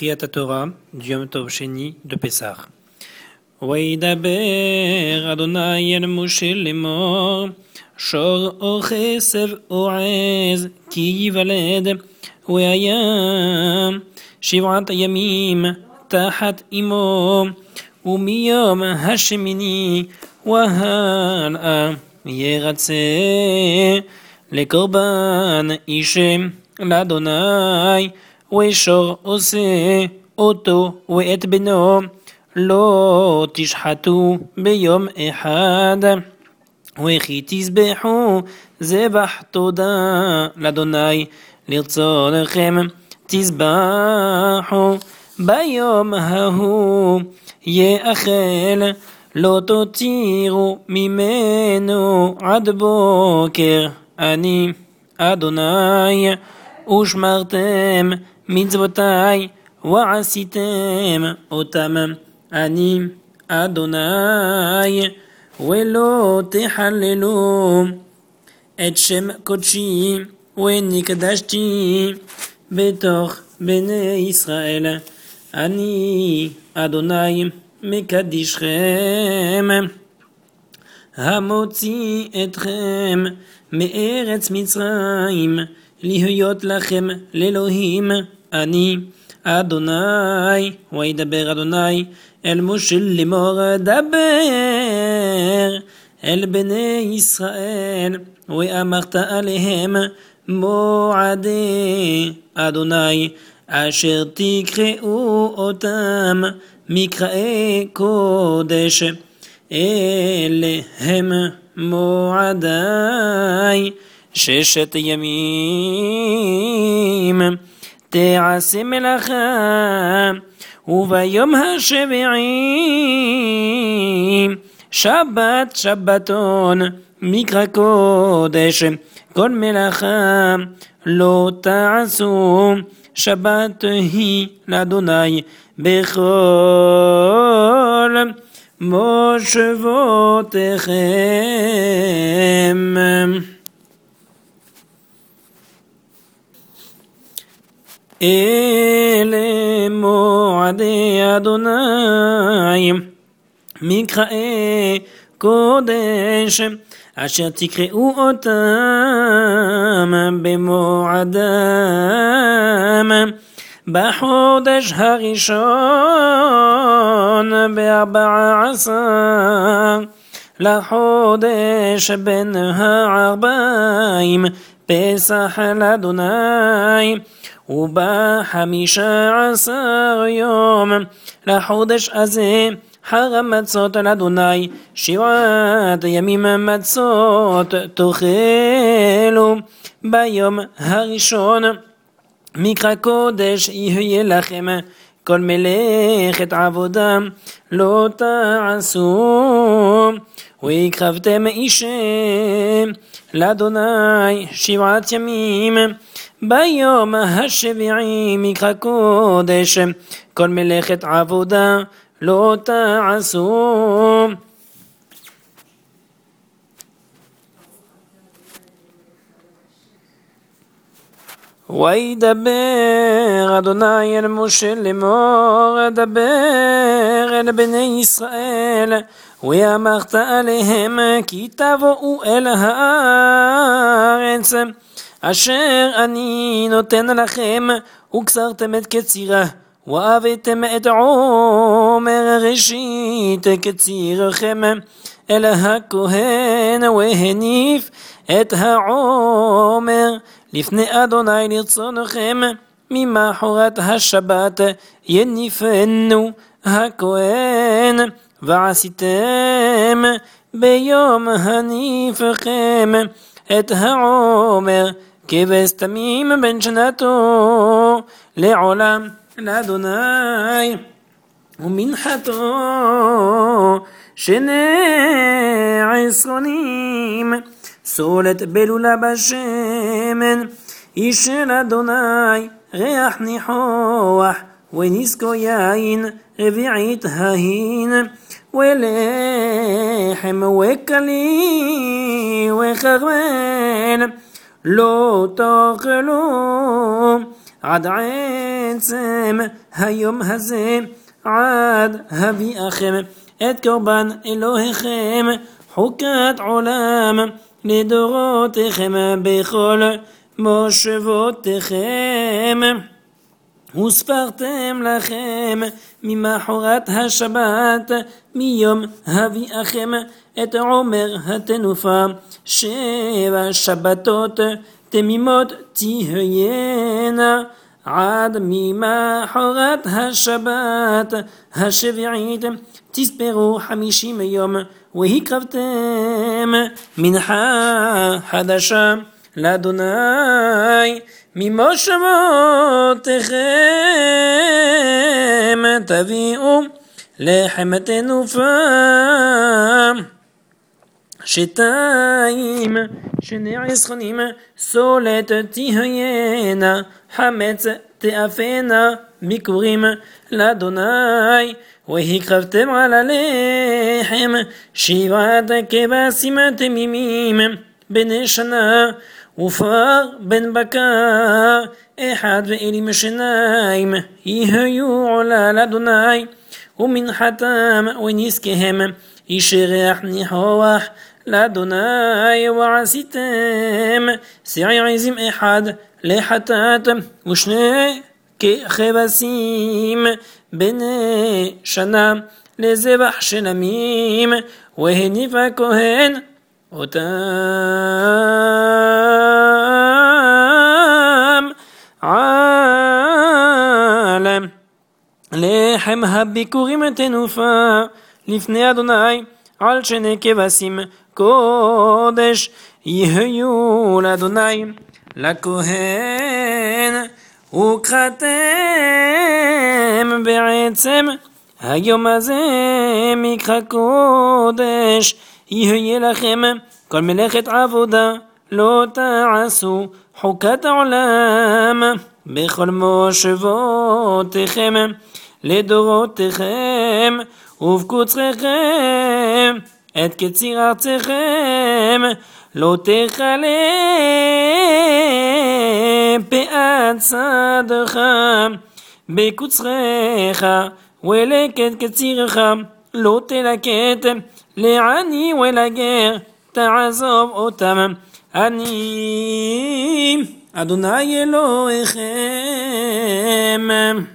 Kriyat Torah du Yom Tov Sheni de Pessah. וידבר אדוני אל משה לאמור, שור או חסב או עז כי ייוולד, והיה 7 ימים תחת אמו, ומיום השמיני והלאה ירצה לקורבן אישה לאדוני, ושור עושה אותו ואת בנו לא תשחטו ביום אחד, וכי תזבחו זבח תודה לאדוני לרצונכם תזבחו ביום ההוא יאכל, לא תותירו ממנו עד בוקר, אני אדוני, ושמרתם מצוותי ועשיתם אותם, אני אדוני, ולא תחללו את שם קודשי ונקדשתי בתוך בני ישראל, אני אדוני מקדישכם המוציא אתכם מארץ מצרים להיות לכם לאלוהים, אני אדוני. וידבר אדוני אל משה לאמור, דבר אל בני ישראל ואמרת עליהם מועדי אדוני אשר תקראו אותם מקראי קודש, אלה הם מועדי 6 ימים תעשה מלאכה, וביום השביעי שבת שבתון מקרא קודש, כל מלאכה לא תעשו, שבת היא לאדוני בכל מושבותיכם. אלה מועדי אדוני מקראי קודש אשר תקראו אותם במועדם בחודש הראשון ב14 לחודש בן 40 פסח לאדוני, וב15 יום לחודש הזה חג המצות לאדוני, 7 ימים מצות תאכלו, ביום הראשון מקרא קודש יהיה לכם, כל מלאכת עבודה לא תעשו, והקרבתם אישה לאדוני 7 ימים, ביום השביעי מקרא קודש כל מלאכת עבודה לא תעשו. וידבר אדוני אל משה לאמור, דבר אל בני ישראל ואמרת עליהם, כי תבואו אל הארץ אשר אני נותן לכם, וקצרתם את קצירה, ואהבתם את עומר ראשית קצירכם אל הכהן, והניף את העומר לפני אדוני לרצונכם, ממחרת השבת יניפנו הכהן, ועשיתם ביום הניפכם את העומר כבש תמים בן שנתו לעולם לאדוני, ומנחתו 12 סולת בלולה בשמן, איש של אדוני ריח ניחוח, וניסקו יין 4 ההין, ולחם וכלי וחרמל לא תאכלו עד עצם היום הזה, עד הביאכם את קורבן אלוהיכם, חוקת עולם לדורותיכם בכל מושבותיכם. וספרתם לכם ממחרת השבת מיום הביאכם את עומר התנופה, 7 שבתות תמימות תהיינה, עד ממחרת השבת השביעית תספרו 50 יום, והקרבתם מנחה חדשה לאדוני ממושבותיכם, תביאו לחם תנופה 2 שנעשכנים, סולת תהיינה, חמץ תאפנה ביקורים לאדוני. והקרבתם על הלחם 7 כבשים תמימים בני שנה, ופר בן בקר 1 ואלים 2 יהיו עולה לאדוני, ומנחתם ונזקיהם ישרח ניחוח לאדוני. ועשיתם שעיר עזים 1 לחטאת, ו2 כבשים בני שנה לזבח שלמים, והניף הכהן אותם על לחם הביקורים תנופה לפני אדוני, על 2 כבשים קודש יהיו לאדוני לכהן. וקראתם בעצם היום הזה מקרא קודש יהיה לכם, כל מלאכת עבודה לא תעשו, חוקת העולם בכל מושבותיכם לדורותיכם, ובקוצריכם את קציר ארציכם לא תכלה פאת צדך, בקוצריך ולקט קצירך לא תלקט, לעני ולגר תעזוב אותם, אני אדוני אלוהיכם.